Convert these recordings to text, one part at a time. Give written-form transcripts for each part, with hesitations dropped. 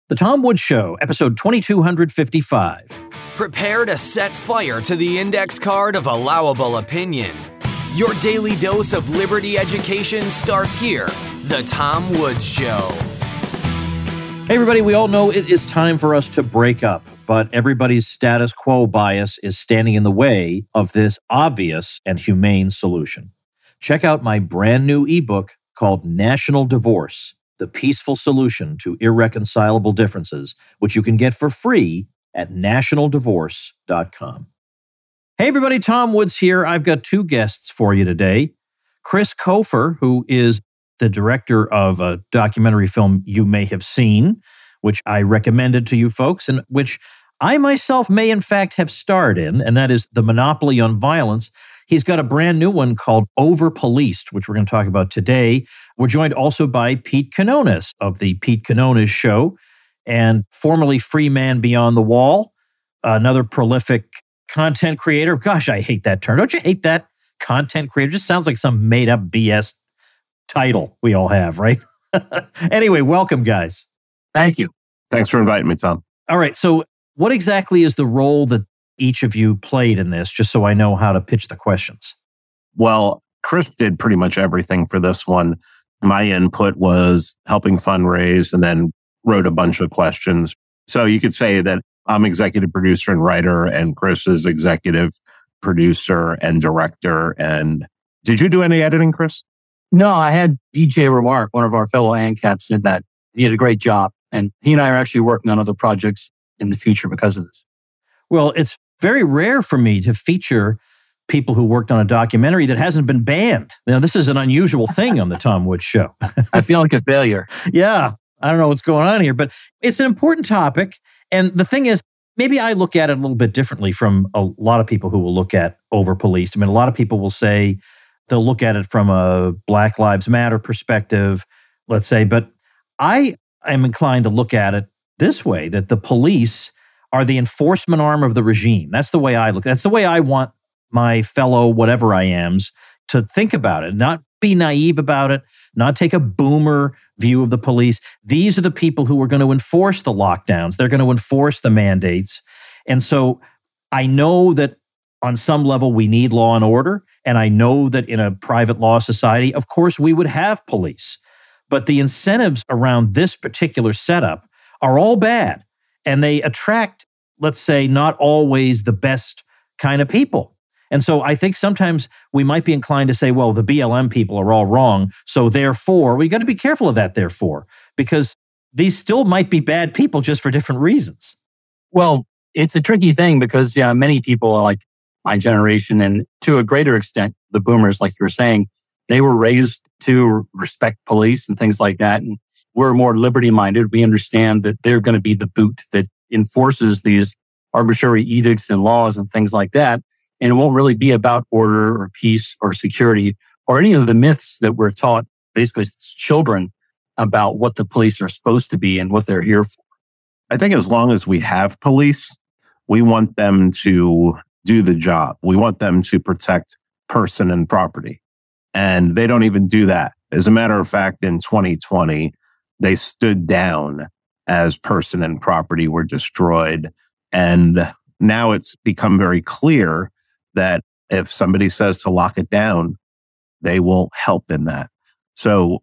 The Tom Woods Show, episode 2255. Prepare to set fire to the index card of allowable opinion. Your daily dose of liberty education starts here. The Tom Woods Show. Hey, everybody, we all know it is time for us to break up, but everybody's status quo bias is standing in the way of this obvious and humane solution. Check out my brand new ebook called National Divorce: The Peaceful Solution to Irreconcilable Differences, which you can get for free at nationaldivorce.com. Hey, everybody, Tom Woods here. I've got two guests for you today. Chris Colfer, who is the director of a documentary film you may have seen, which I recommended to you folks, and which I myself may in fact have starred in, and that is The Monopoly on Violence. He's got a brand new one called Over-Policed, which we're going to talk about today. We're joined also by Pete Quinones of The Pete Quinones Show, and formerly Free Man Beyond the Wall, another prolific content creator. Gosh, I hate that term. Don't you hate that? Content creator just sounds like some made-up BS title we all have, right? Anyway, welcome, guys. Thank you. Thanks for inviting me, Tom. All right, so what exactly is the role that each of you played in this, just so I know how to pitch the questions? Well, Chris did pretty much everything for this one. My input was helping fundraise and then wrote a bunch of questions. So you could say that I'm executive producer and writer, and Chris is executive producer and director. And did you do any editing, Chris? No, I had DJ Remark, one of our fellow ANCAPs, did that. He did a great job. And he and I are actually working on other projects in the future because of this. Well, it's very rare for me to feature people who worked on a documentary that hasn't been banned. Now, this is an unusual thing on the Tom Woods Show. I feel like a failure. Yeah, I don't know what's going on here, but it's an important topic. And the thing is, maybe I look at it a little bit differently from a lot of people who will look at Over-Policed. I mean, a lot of people will say they'll look at it from a Black Lives Matter perspective, let's say, but I am inclined to look at it this way, that the police are the enforcement arm of the regime. That's the way I look. That's the way I want my fellow whatever I ams to think about it, not be naive about it, not take a boomer view of the police. These are the people who are going to enforce the lockdowns. They're going to enforce the mandates. And so I know that on some level we need law and order. And I know that in a private law society, of course, we would have police. But the incentives around this particular setup are all bad. And they attract, let's say, not always the best kind of people. And so I think sometimes we might be inclined to say, well, the BLM people are all wrong. So therefore, we got to be careful of that, therefore, because these still might be bad people just for different reasons. Well, it's a tricky thing because many people like my generation, and to a greater extent, the boomers, like you were saying, they were raised to respect police and things like that. And we're more liberty-minded. We understand that they're going to be the boot that enforces these arbitrary edicts and laws and things like that. And it won't really be about order or peace or security or any of the myths that we're taught, basically as children, about what the police are supposed to be and what they're here for. I think as long as we have police, we want them to do the job. We want them to protect person and property. And they don't even do that. As a matter of fact, in 2020, they stood down as person and property were destroyed. And now it's become very clear that if somebody says to lock it down, they will help in that. So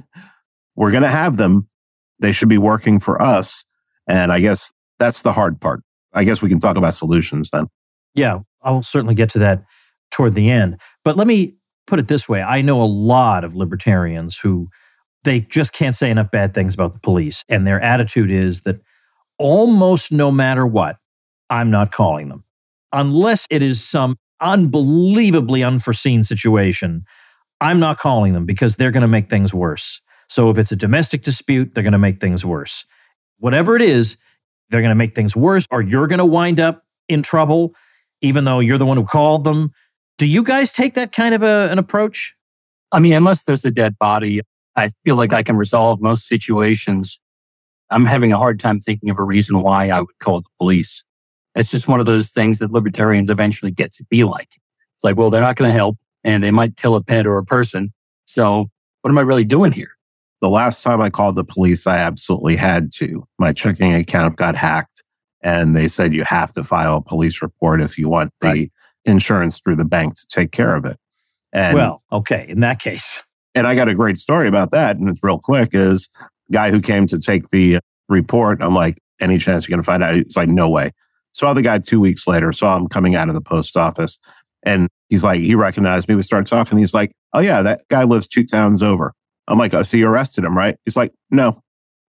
we're going to have them. They should be working for us. And I guess that's the hard part. I guess we can talk about solutions then. Yeah, I'll certainly get to that toward the end. But let me put it this way. I know a lot of libertarians who they just can't say enough bad things about the police. And their attitude is that almost no matter what, I'm not calling them. Unless it is some unbelievably unforeseen situation, I'm not calling them because they're going to make things worse. So if it's a domestic dispute, they're going to make things worse. Whatever it is, they're going to make things worse, or you're going to wind up in trouble, even though you're the one who called them. Do you guys take that kind of an approach? I mean, unless there's a dead body, I feel like I can resolve most situations. I'm having a hard time thinking of a reason why I would call the police. It's just one of those things that libertarians eventually get to be like. It's like, well, they're not going to help, and they might kill a pet or a person. So what am I really doing here? The last time I called the police, I absolutely had to. My checking account got hacked, and they said you have to file a police report if you want the insurance through the bank to take care of it. And well, okay, in that case. And I got a great story about that, and it's real quick, is the guy who came to take the report, I'm like, any chance you're going to find out? It's like, no way. Saw the guy 2 weeks later, saw him coming out of the post office, and he's like, he recognized me. We started talking. He's like, oh yeah, that guy lives 2 towns over. I'm like, oh, so you arrested him, right? He's like, no.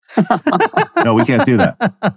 No, we can't do that.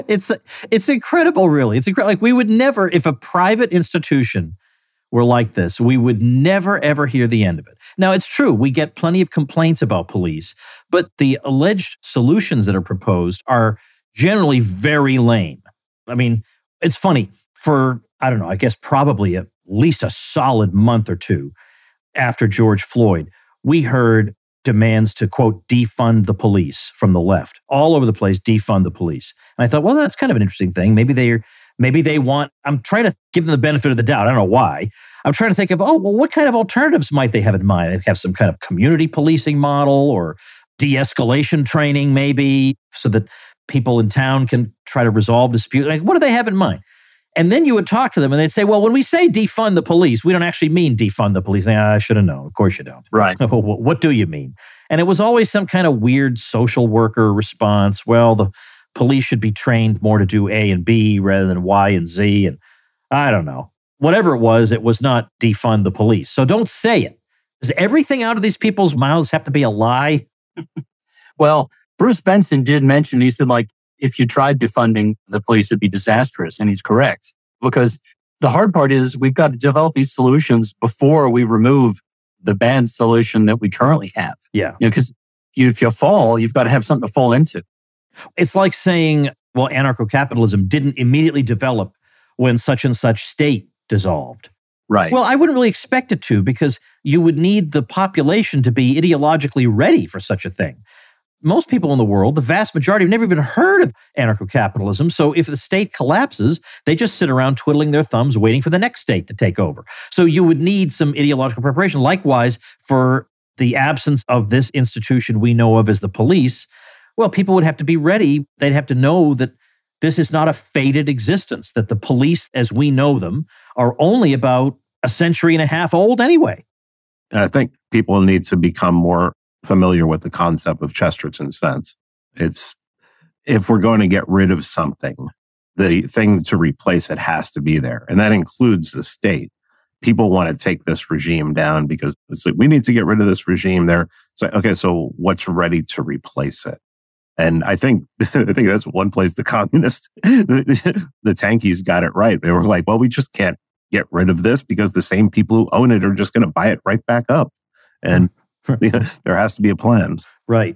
It's incredible, really. It's incredible. Like, we would never, if a private institution were like this, we would never, ever hear the end of it. Now, it's true, we get plenty of complaints about police, but the alleged solutions that are proposed are generally very lame. I mean, it's funny, for, I don't know, I guess probably at least a solid month or two after George Floyd, we heard demands to, quote, defund the police from the left. All over the place, defund the police. And I thought, well, that's kind of an interesting thing. Maybe they want, I'm trying to give them the benefit of the doubt. I don't know why. I'm trying to think of, what kind of alternatives might they have in mind? They have some kind of community policing model or de-escalation training, maybe, so that people in town can try to resolve disputes. Like, what do they have in mind? And then you would talk to them and they'd say, well, when we say defund the police, we don't actually mean defund the police. I should have known. Of course you don't. Right. What do you mean? And it was always some kind of weird social worker response. Well, the police should be trained more to do A and B rather than Y and Z. And I don't know. Whatever it was not defund the police. So don't say it. Does everything out of these people's mouths have to be a lie? Well, Bruce Benson did mention, he said, like, if you tried defunding the police, it'd be disastrous. And he's correct. Because the hard part is we've got to develop these solutions before we remove the bad solution that we currently have. Yeah. Because if you fall, you've got to have something to fall into. It's like saying, well, anarcho-capitalism didn't immediately develop when such and such state dissolved. Right. Well, I wouldn't really expect it to, because you would need the population to be ideologically ready for such a thing. Most people in the world, the vast majority, have never even heard of anarcho-capitalism. So if the state collapses, they just sit around twiddling their thumbs waiting for the next state to take over. So you would need some ideological preparation. Likewise, for the absence of this institution we know of as the police, well, people would have to be ready. They'd have to know that this is not a fated existence, that the police as we know them are only about a century and a half old anyway. And I think people need to become more familiar with the concept of Chesterton's fence. It's, if we're going to get rid of something, the thing to replace it has to be there. And that includes the state. People want to take this regime down because it's like, we need to get rid of this regime there. So, okay, so what's ready to replace it? And I think that's one place the communists, the tankies got it right. They were like, well, we just can't get rid of this because the same people who own it are just going to buy it right back up. And there has to be a plan. Right.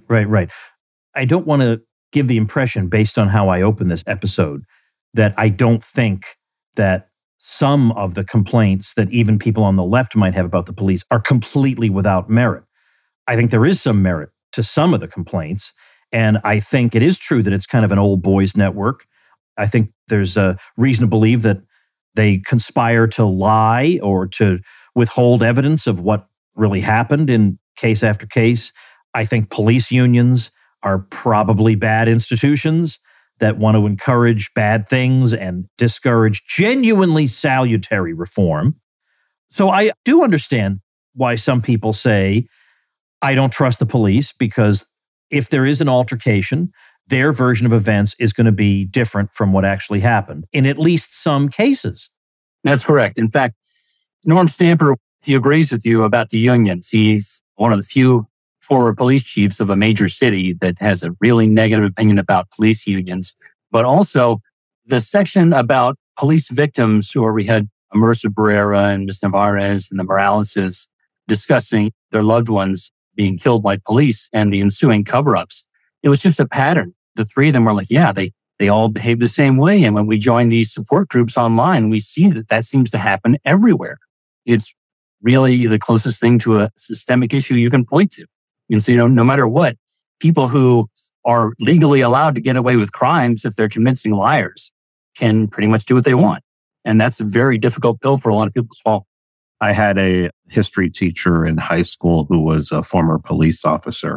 I don't want to give the impression, based on how I open this episode, that I don't think that some of the complaints that even people on the left might have about the police are completely without merit. I think there is some merit to some of the complaints. And I think it is true that it's kind of an old boys network. I think there's a reason to believe that they conspire to lie or to withhold evidence of what really happened in case after case. I think police unions are probably bad institutions that want to encourage bad things and discourage genuinely salutary reform. So I do understand why some people say, I don't trust the police, because if there is an altercation, their version of events is going to be different from what actually happened in at least some cases. That's correct. In fact, Norm Stamper, he agrees with you about the unions. He's one of the few former police chiefs of a major city that has a really negative opinion about police unions. But also the section about police victims, where we had Mercer Barrera and Ms. Navarez and the Moraleses discussing their loved ones being killed by police and the ensuing cover-ups. It was just a pattern. The three of them were like, yeah, they all behave the same way. And when we join these support groups online, we see that seems to happen everywhere. It's really the closest thing to a systemic issue you can point to. And so, no matter what, people who are legally allowed to get away with crimes, if they're convincing liars, can pretty much do what they want. And that's a very difficult pill for a lot of people to swallow. I had a history teacher in high school who was a former police officer.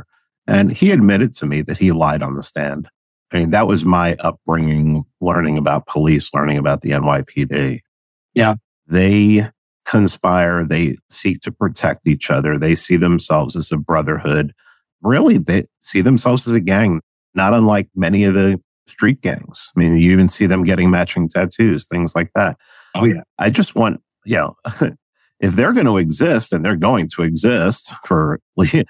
And he admitted to me that he lied on the stand. I mean, that was my upbringing, learning about police, learning about the NYPD. Yeah. They conspire, they seek to protect each other. They see themselves as a brotherhood. Really, they see themselves as a gang, not unlike many of the street gangs. I mean, you even see them getting matching tattoos, things like that. Oh, yeah. I just want, if they're going to exist, and they're going to exist for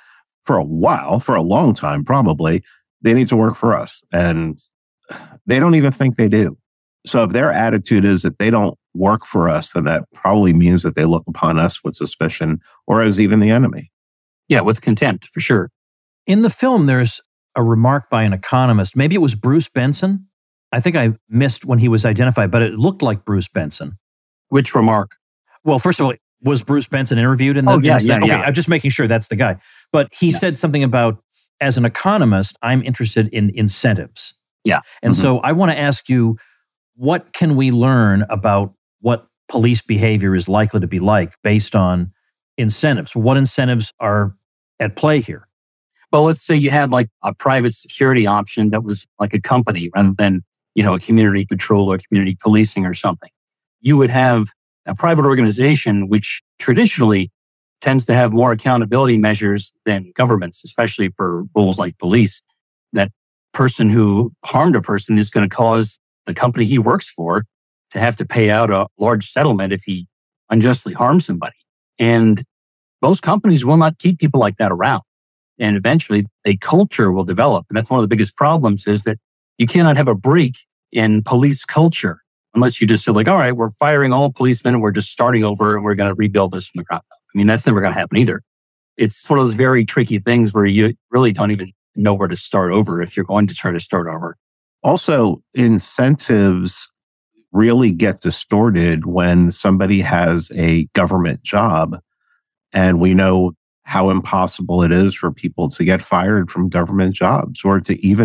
a while, for a long time, probably, they need to work for us. And they don't even think they do. So if their attitude is that they don't work for us, then that probably means that they look upon us with suspicion or as even the enemy. Yeah, with contempt, for sure. In the film, there's a remark by an economist. Maybe it was Bruce Benson. I think I missed when he was identified, but it looked like Bruce Benson. Which remark? Well, first of all, was Bruce Benson interviewed in the? Yeah. Okay, I'm just making sure that's the guy. But he said something about, as an economist, I'm interested in incentives. Yeah. And so I want to ask you, what can we learn about what police behavior is likely to be like based on incentives? What incentives are at play here? Well, let's say you had like a private security option that was like a company rather than, a community patrol or community policing or something. You would have a private organization, which traditionally tends to have more accountability measures than governments, especially for roles like police. That person who harmed a person is going to cause the company he works for to have to pay out a large settlement if he unjustly harms somebody. And most companies will not keep people like that around. And eventually a culture will develop. And that's one of the biggest problems, is that you cannot have a break in police culture unless you just say, like, all right, we're firing all policemen and we're just starting over and we're going to rebuild this from the ground up. I mean, that's never going to happen either. It's one of those very tricky things where you really don't even know where to start over if you're going to try to start over. Also, incentives really get distorted when somebody has a government job. And we know how impossible it is for people to get fired from government jobs or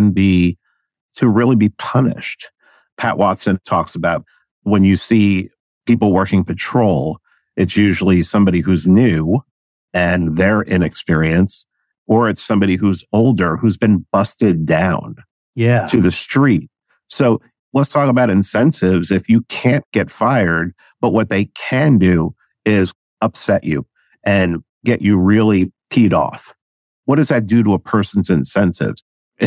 to really be punished. Pat Watson talks about when you see people working patrol, it's usually somebody who's new and they're inexperienced, or it's somebody who's older who's been busted down to the street. So let's talk about incentives. If you can't get fired, but what they can do is upset you and get you really peed off. What does that do to a person's incentives?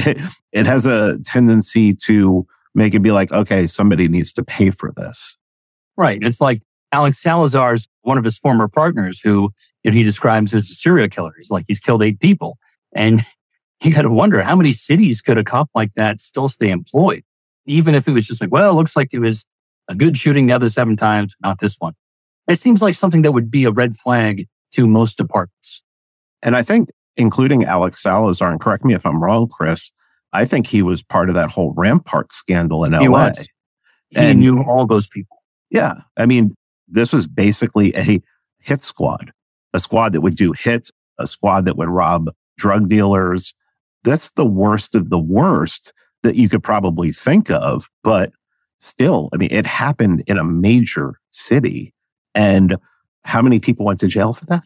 It has a tendency to make it be like, okay, somebody needs to pay for this. Right. It's like Alex Salazar's one of his former partners who he describes as a serial killer. He's killed 8 people. And you got to wonder, how many cities could a cop like that still stay employed? Even if it was just like, well, it looks like it was a good shooting the other 7 times, not this one. It seems like something that would be a red flag to most departments. And I think, including Alex Salazar, and correct me if I'm wrong, Chris, I think he was part of that whole Rampart scandal in LA. He was. He knew all those people. Yeah. I mean, this was basically a hit squad, a squad that would do hits, a squad that would rob drug dealers. That's the worst of the worst that you could probably think of. But still, I mean, it happened in a major city. And how many people went to jail for that?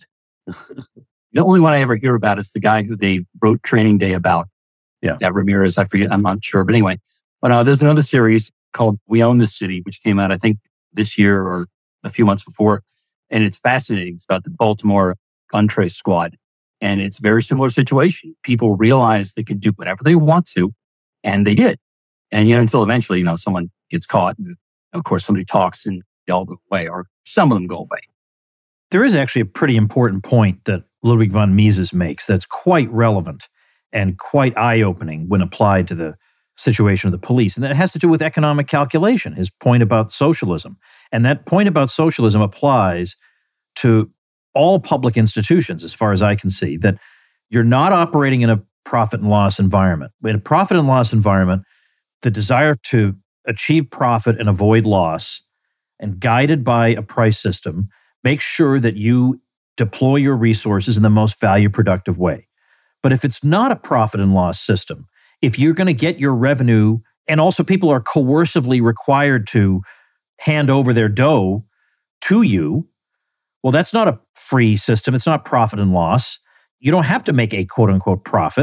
The only one I ever hear about is the guy who they wrote Training Day about. Yeah. That Ramirez, I forget, I'm not sure. But anyway, there's another series called We Own the City, which came out, I think, this year or a few months before. And it's fascinating. It's about the Baltimore gun trace squad. And it's a very similar situation. People realize they can do whatever they want to, and they did. And, until eventually, someone gets caught. And of course, somebody talks and they all go away, or some of them go away. There is actually a pretty important point that Ludwig von Mises makes that's quite relevant and quite eye-opening when applied to the situation of the police. And that has to do with economic calculation, his point about socialism. And that point about socialism applies to all public institutions, as far as I can see, that you're not operating in a profit and loss environment. In a profit and loss environment, the desire to achieve profit and avoid loss, and guided by a price system, make sure that you deploy your resources in the most value productive way. But if it's not a profit and loss system, if you're going to get your revenue, and also people are coercively required to hand over their dough to you, well, that's not a free system. It's not profit and loss. You don't have to make a quote unquote profit.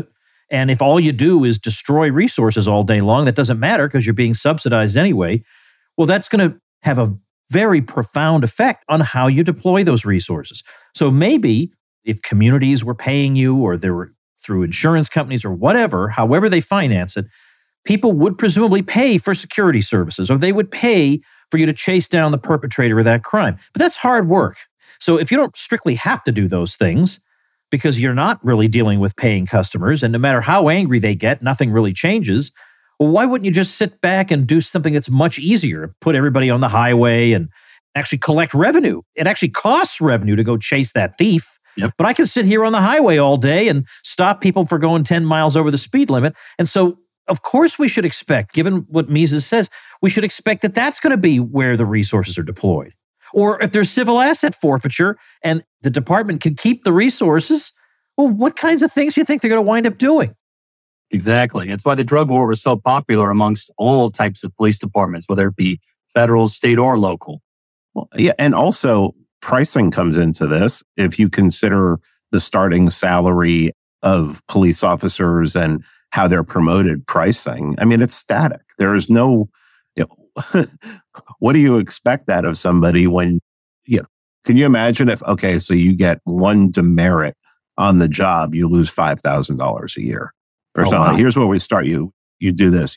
And if all you do is destroy resources all day long, that doesn't matter because you're being subsidized anyway. Well, that's going to have a very profound effect on how you deploy those resources. So maybe if communities were paying you, or they were through insurance companies or whatever, however they finance it, people would presumably pay for security services, or they would pay for you to chase down the perpetrator of that crime. But that's hard work. So if you don't strictly have to do those things, because you're not really dealing with paying customers, and no matter how angry they get, nothing really changes, well, why wouldn't you just sit back and do something that's much easier? Put everybody on the highway and actually collect revenue. It actually costs revenue to go chase that thief. Yep. But I can sit here on the highway all day and stop people for going 10 miles over the speed limit. And so, of course, we should expect, given what Mises says, we should expect that that's going to be where the resources are deployed. Or if there's civil asset forfeiture and the department can keep the resources, well, what kinds of things do you think they're going to wind up doing? Exactly. It's why the drug war was so popular amongst all types of police departments, whether it be federal, state, or local. Well, yeah, and also pricing comes into this. If you consider the starting salary of police officers and how they're promoted pricing, I mean, it's static. There is no, what do you expect out of somebody when, can you imagine if, okay, so you get one demerit on the job, you lose $5,000 a year or something. Wow. Here's where we start. You do this.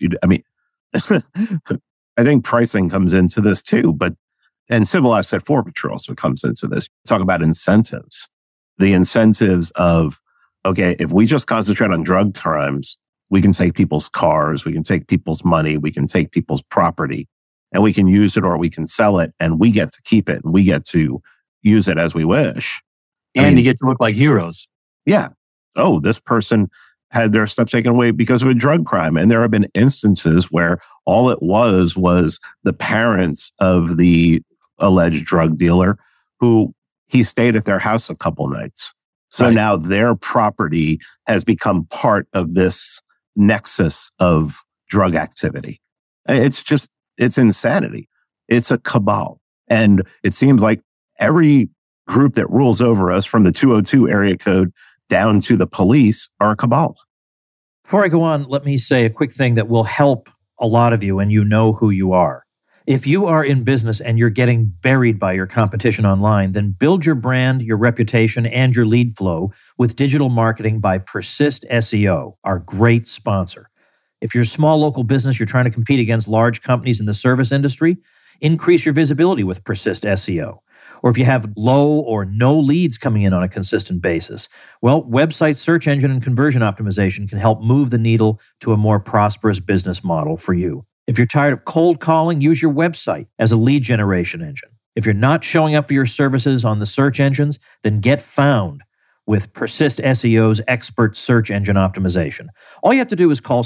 I think pricing comes into this too, and civil asset forfeiture also comes into this. Talk about incentives. The incentives of, okay, if we just concentrate on drug crimes, we can take people's cars, we can take people's money, we can take people's property, and we can use it or we can sell it, and we get to keep it and we get to use it as we wish. And you get to look like heroes. Yeah. Oh, this person had their stuff taken away because of a drug crime. And there have been instances where all it was the parents of the alleged drug dealer who he stayed at their house a couple nights. So Right. Now their property has become part of this nexus of drug activity. It's insanity. It's a cabal. And it seems like every group that rules over us, from the 202 area code down to the police, are a cabal. Before I go on, let me say a quick thing that will help a lot of you, and you know who you are. If you are in business and you're getting buried by your competition online, then build your brand, your reputation, and your lead flow with digital marketing by Persist SEO, our great sponsor. If you're a small local business, you're trying to compete against large companies in the service industry, increase your visibility with Persist SEO. Or if you have low or no leads coming in on a consistent basis, well, website search engine and conversion optimization can help move the needle to a more prosperous business model for you. If you're tired of cold calling, use your website as a lead generation engine. If you're not showing up for your services on the search engines, then get found with Persist SEO's expert search engine optimization. All you have to do is call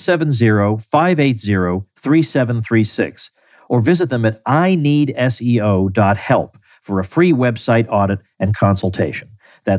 770-580-3736 or visit them at ineedseo.help for a free website audit and consultation. That's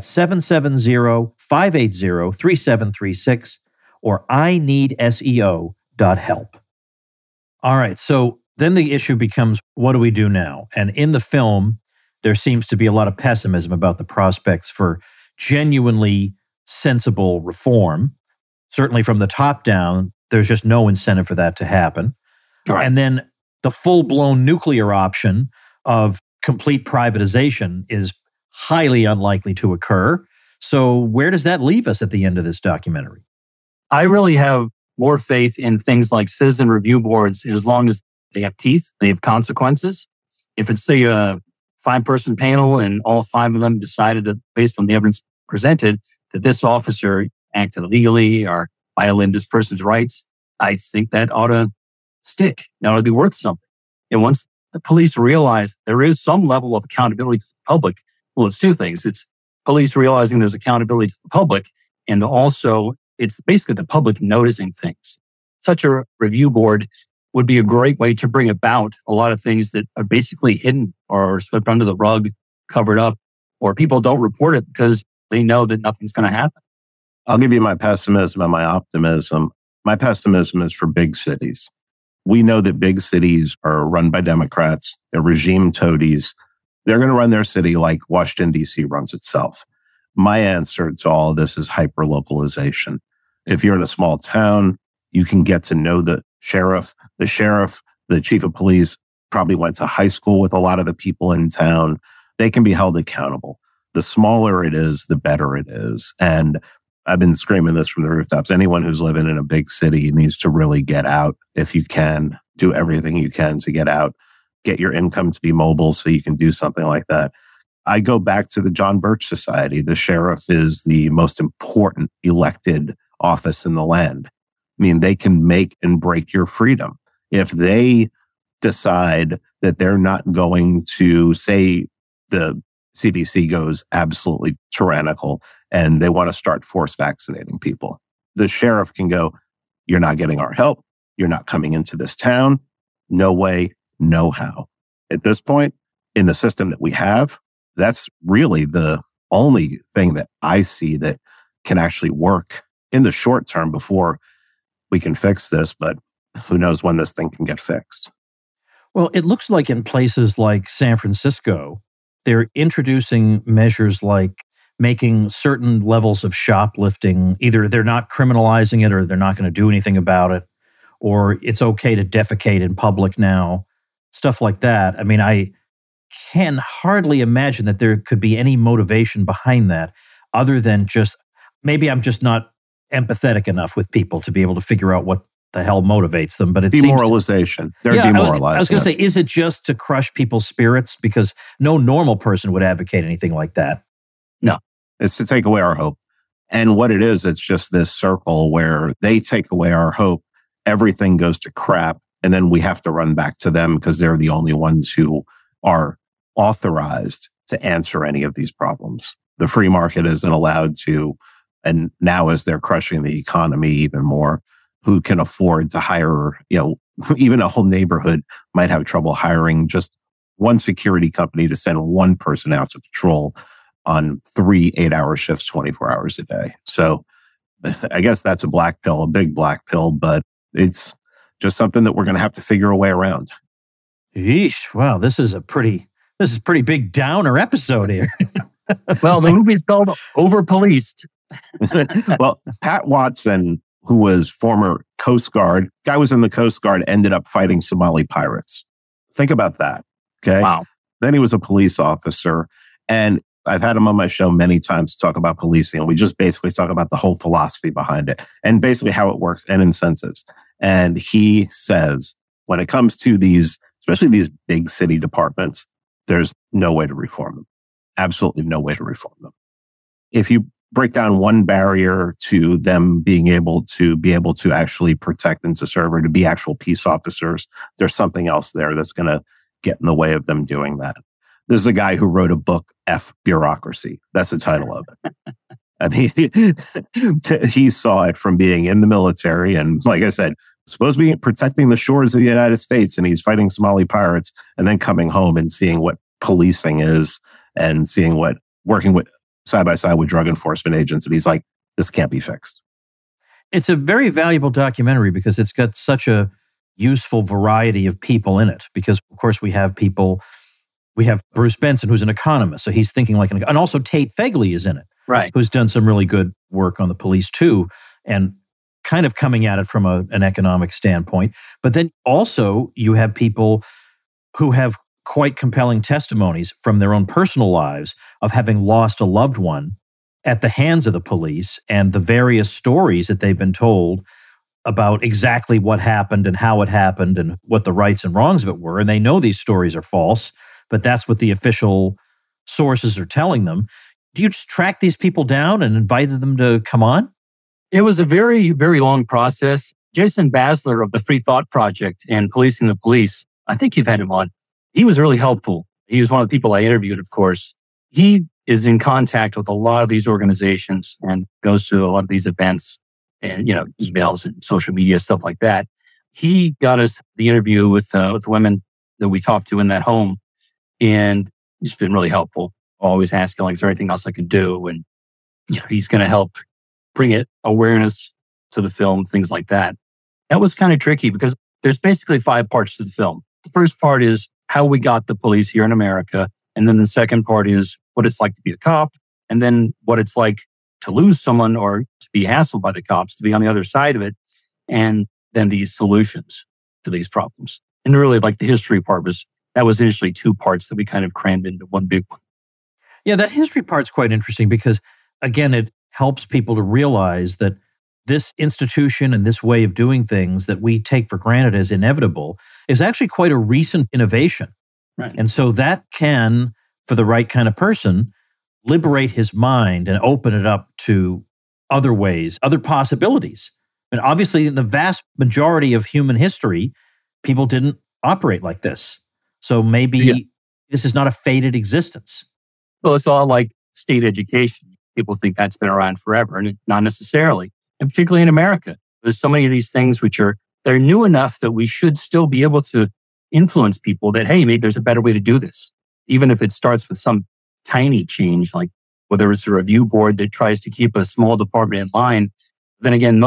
770-580-3736 or ineedseo.help. All right, so then the issue becomes, what do we do now? And in the film, there seems to be a lot of pessimism about the prospects for genuinely sensible reform. Certainly from the top down, there's just no incentive for that to happen. Right. And then the full-blown nuclear option of complete privatization is highly unlikely to occur. So where does that leave us at the end of this documentary? I really have more faith in things like citizen review boards as long as they have teeth, they have consequences. If it's, say, a 5-person panel and all 5 of them decided that, based on the evidence presented, that this officer acted illegally or violated this person's rights, I think that ought to stick. That ought to be worth something. And once the police realize there is some level of accountability to the public, well, it's 2 things. It's police realizing there's accountability to the public, and also it's basically the public noticing things. Such a review board would be a great way to bring about a lot of things that are basically hidden or swept under the rug, covered up, or people don't report it because they know that nothing's going to happen. I'll give you my pessimism and my optimism. My pessimism is for big cities. We know that big cities are run by Democrats. They're regime toadies. They're going to run their city like Washington, D.C. runs itself. My answer to all of this is hyper-localization. If you're in a small town, you can get to know the sheriff. The chief of police probably went to high school with a lot of the people in town. They can be held accountable. The smaller it is, the better it is. And I've been screaming this from the rooftops. Anyone who's living in a big city needs to really get out if you can. Do everything you can to get out. Get your income to be mobile so you can do something like that. I go back to the John Birch Society. The sheriff is the most important elected office in the land. I mean, they can make and break your freedom. If they decide that they're not going to, say, the CDC goes absolutely tyrannical and they want to start force vaccinating people, the sheriff can go, you're not getting our help. You're not coming into this town. No way, no how. At this point, in the system that we have, that's really the only thing that I see that can actually work in the short term before we can fix this. But who knows when this thing can get fixed. Well, it looks like in places like San Francisco, they're introducing measures like making certain levels of shoplifting, either they're not criminalizing it or they're not going to do anything about it, or it's okay to defecate in public now, stuff like that. I mean, I can hardly imagine that there could be any motivation behind that other than just, maybe I'm just not empathetic enough with people to be able to figure out what the hell motivates them. But it demoralization. They're demoralized. I was going to say, is it just to crush people's spirits? Because no normal person would advocate anything like that. No, it's to take away our hope. And what it is, it's just this circle where they take away our hope, everything goes to crap, and then we have to run back to them because they're the only ones who are authorized to answer any of these problems. The free market isn't allowed to, and now as they're crushing the economy even more, who can afford to hire, even a whole neighborhood might have trouble hiring just one security company to send one person out to patrol on 3 8-hour shifts, 24 hours a day. So I guess that's a black pill, a big black pill, but it's just something that we're going to have to figure a way around. Yeesh. Wow. This is pretty big downer episode here. Well, the movie's called Over-Policed. Well, Pat Watson, who was former Coast Guard, guy was in the Coast Guard, ended up fighting Somali pirates. Think about that. Okay. Wow. Then he was a police officer. And I've had him on my show many times to talk about policing. And we just basically talk about the whole philosophy behind it and basically how it works and incentives. And he says, when it comes to these, especially these big city departments, there's no way to reform them. Absolutely no way to reform them. If you break down one barrier to them being able to actually protect and to serve or to be actual peace officers, there's something else there that's going to get in the way of them doing that. This is a guy who wrote a book, F Bureaucracy. That's the title of it. I mean, he saw it from being in the military. And like I said, supposed to be protecting the shores of the United States. And he's fighting Somali pirates and then coming home and seeing what policing is and seeing what working with side by side with drug enforcement agents. And he's like, this can't be fixed. It's a very valuable documentary because it's got such a useful variety of people in it. Because, of course, we have Bruce Benson, who's an economist. So he's thinking like and also Tate Fegley is in it. Right. Who's done some really good work on the police too, and kind of coming at it from an economic standpoint. But then also you have people who have quite compelling testimonies from their own personal lives of having lost a loved one at the hands of the police and the various stories that they've been told about exactly what happened and how it happened and what the rights and wrongs of it were. And they know these stories are false, but that's what the official sources are telling them. Do you just track these people down and invited them to come on? It was a very, very long process. Jason Basler of the Free Thought Project and Policing the Police, I think you've had him on. He was really helpful. He was one of the people I interviewed, of course. He is in contact with a lot of these organizations and goes to a lot of these events and, emails and social media, stuff like that. He got us the interview with women that we talked to in that home, and he's been really helpful. Always asking, like, is there anything else I can do? And he's going to help bring awareness to the film, things like that. That was kind of tricky because there's basically 5 parts to the film. The first part is how we got the police here in America. And then the second part is what it's like to be a cop. And then what it's like to lose someone or to be hassled by the cops, to be on the other side of it, and then these solutions to these problems. And really, like the history part that was initially two parts that we kind of crammed into one big one. Yeah, that history part's quite interesting because, again, it helps people to realize that this institution and this way of doing things that we take for granted as inevitable is actually quite a recent innovation. Right. And so that can, for the right kind of person, liberate his mind and open it up to other ways, other possibilities. And obviously, in the vast majority of human history, people didn't operate like this. So maybe this is not a fated existence. Well, it's all like state education. People think that's been around forever, and not necessarily. And particularly in America, there's so many of these things which they're new enough that we should still be able to influence people that, hey, maybe there's a better way to do this. Even if it starts with some tiny change, like whether it's a review board that tries to keep a small department in line. Then again,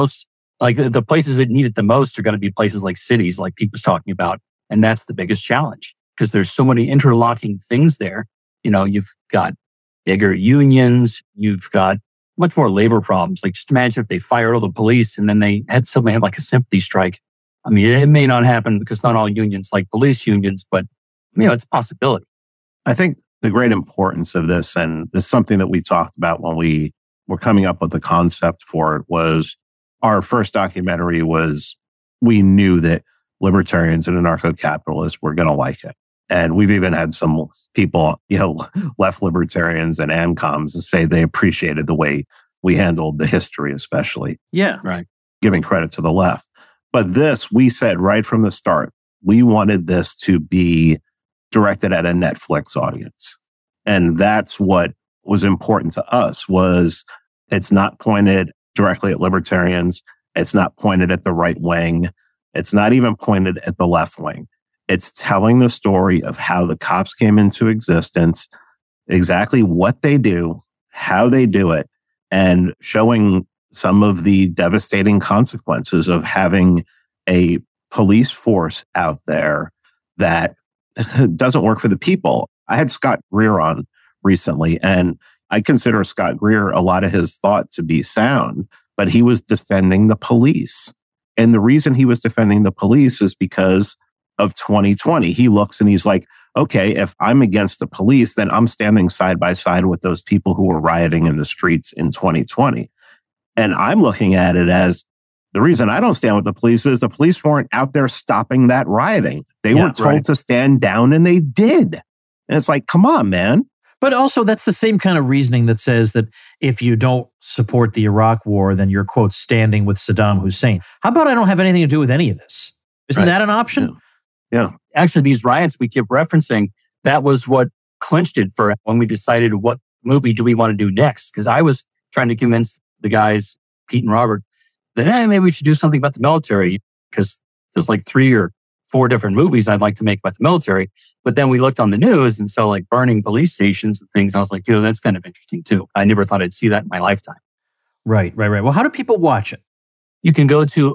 the places that need it the most are going to be places like cities, like Pete was talking about. And that's the biggest challenge because there's so many interlocking things there. You've got bigger unions, you've got much more labor problems. Like just imagine if they fired all the police and then they had somebody have like a sympathy strike. I mean, it may not happen because not all unions like police unions, but it's a possibility. I think the great importance of this, and this is something that we talked about when we were coming up with the concept for it, was our first documentary was we knew that libertarians and anarcho-capitalists were going to like it. And we've even had some people, left libertarians and ANCOMs say they appreciated the way we handled the history, especially. Yeah. Right. Giving credit to the left. But this, we said right from the start, we wanted this to be directed at a Netflix audience. And that's what was important to us, was it's not pointed directly at libertarians. It's not pointed at the right wing. It's not even pointed at the left wing. It's telling the story of how the cops came into existence, exactly what they do, how they do it, and showing some of the devastating consequences of having a police force out there that doesn't work for the people. I had Scott Greer on recently, and I consider Scott Greer, a lot of his thought to be sound, but he was defending the police. And the reason he was defending the police is because of 2020. He looks and he's like, okay, if I'm against the police, then I'm standing side by side with those people who were rioting in the streets in 2020. And I'm looking at it as the reason I don't stand with the police is the police weren't out there stopping that rioting. They were told to stand down and they did. And it's like, come on, man. But also that's the same kind of reasoning that says that if you don't support the Iraq war, then you're, quote, standing with Saddam Hussein. How about I don't have anything to do with any of this? Isn't that an option? Yeah. Actually, these riots we keep referencing, that was what clinched it for when we decided what movie do we want to do next. Because I was trying to convince the guys, Pete and Robert, that maybe we should do something about the military because there's like 3 or 4 different movies I'd like to make about the military. But then we looked on the news and saw like burning police stations and things. I was like, that's kind of interesting too. I never thought I'd see that in my lifetime. Right. Well, how do people watch it? You can go to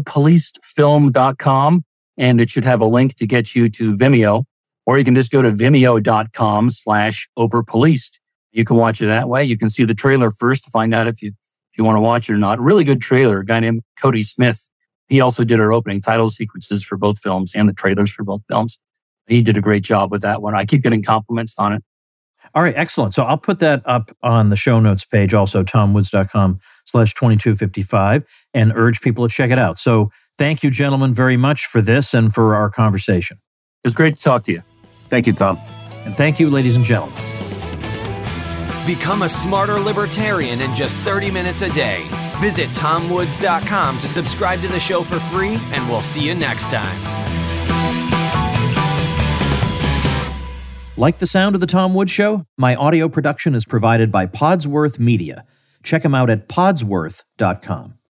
overpolicedfilm.com and it should have a link to get you to Vimeo, or you can just go to vimeo.com/overpoliced. You can watch it that way. You can see the trailer first to find out if you want to watch it or not. Really good trailer. A guy named Cody Smith. He also did our opening title sequences for both films and the trailers for both films. He did a great job with that one. I keep getting compliments on it. All right, excellent. So I'll put that up on the show notes page, also tomwoods.com/2255, and urge people to check it out. So thank you, gentlemen, very much for this and for our conversation. It was great to talk to you. Thank you, Tom. And thank you, ladies and gentlemen. Become a smarter libertarian in just 30 minutes a day. Visit tomwoods.com to subscribe to the show for free, and we'll see you next time. Like the sound of The Tom Woods Show? My audio production is provided by Podsworth Media. Check them out at podsworth.com.